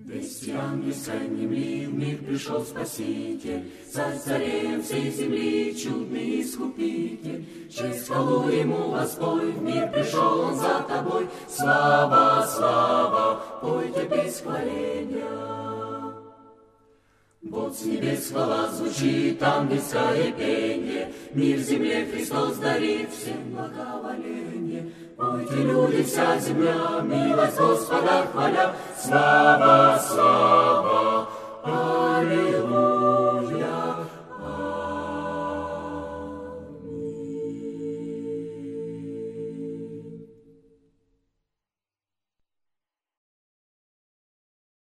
Вести ангельской земли в мир пришел Спаситель, Царь царем всей земли чудный искупитель. Честь хвалу ему воспой, в мир пришел он за тобой. Слава, слава, пойте песнь хваления. Вот с небес хвала звучит, ангельское пение, мир земле Христос дарит всем благоволение. Пойте, люди, вся земля, милость Господа хваля, слава, слава, аллилуйя.